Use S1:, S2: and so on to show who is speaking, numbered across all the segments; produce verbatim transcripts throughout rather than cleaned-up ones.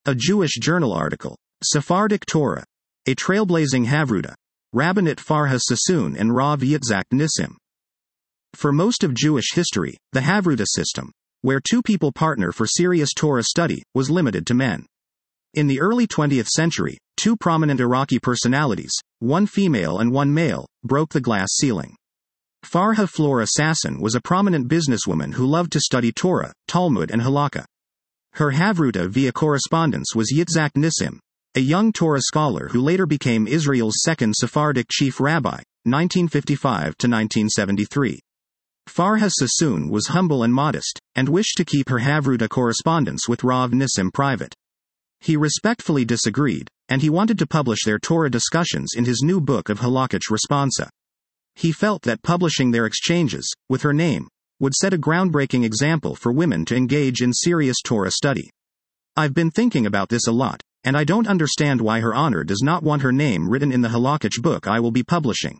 S1: A Jewish journal article. Sephardic Torah. A trailblazing Havruta. Rabbinate Farha Sassoon and Rav Yitzhak Nissim. For most of Jewish history, the Havruta system, where two people partner for serious Torah study, was limited to men. In the early twentieth century, two prominent Iraqi personalities, one female and one male, broke the glass ceiling. Farha Flora Sasson was a prominent businesswoman who loved to study Torah, Talmud and Halakha. Her Havruta via correspondence was Yitzhak Nissim, a young Torah scholar who later became Israel's second Sephardic chief rabbi, nineteen fifty-five to nineteen seventy-three. Farha Sassoon was humble and modest, and wished to keep her Havruta correspondence with Rav Nissim private. He respectfully disagreed, and he wanted to publish their Torah discussions in his new book of Halakhic Responsa. He felt that publishing their exchanges, with her name, would set a groundbreaking example for women to engage in serious Torah study. I've been thinking about this a lot, and I don't understand why Her Honor does not want her name written in the Halakhic book I will be publishing.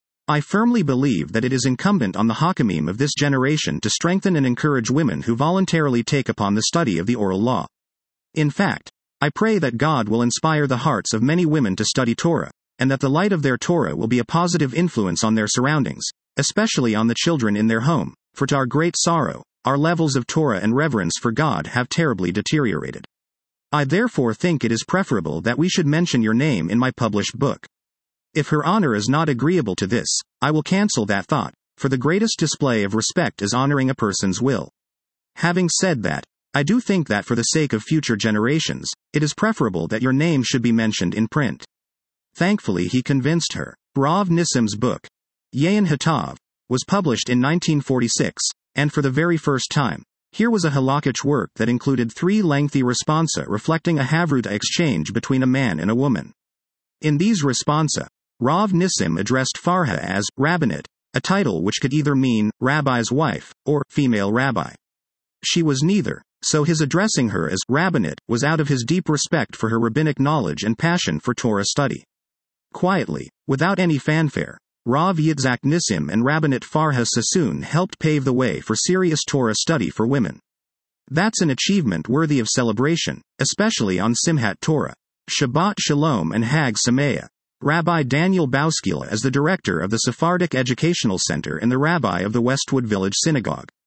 S1: I firmly believe that it is incumbent on the Hakamim of this generation to strengthen and encourage women who voluntarily take upon the study of the oral law. In fact, I pray that God will inspire the hearts of many women to study Torah, and that the light of their Torah will be a positive influence on their surroundings, especially on the children in their home, for to our great sorrow, our levels of Torah and reverence for God have terribly deteriorated. I therefore think it is preferable that we should mention your name in my published book. If Her Honor is not agreeable to this, I will cancel that thought, for the greatest display of respect is honoring a person's will. Having said that, I do think that for the sake of future generations, it is preferable that your name should be mentioned in print. Thankfully he convinced her. Rav Nissim's book, Yayin Hatav, was published in nineteen forty-six, and for the very first time, here was a halakhic work that included three lengthy responsa reflecting a Havruta exchange between a man and a woman. In these responsa, Rav Nissim addressed Farha as rabbinate, a title which could either mean rabbi's wife or female rabbi. She was neither, so his addressing her as rabbinate was out of his deep respect for her rabbinic knowledge and passion for Torah study. Quietly, without any fanfare, Rav Yitzhak Nissim and Rabbinate Farha Sassoon helped pave the way for serious Torah study for women. That's an achievement worthy of celebration, especially on Simchat Torah, Shabbat Shalom and Hag Sameach. Rabbi Daniel Bauskila is the director of the Sephardic Educational Center and the rabbi of the Westwood Village Synagogue.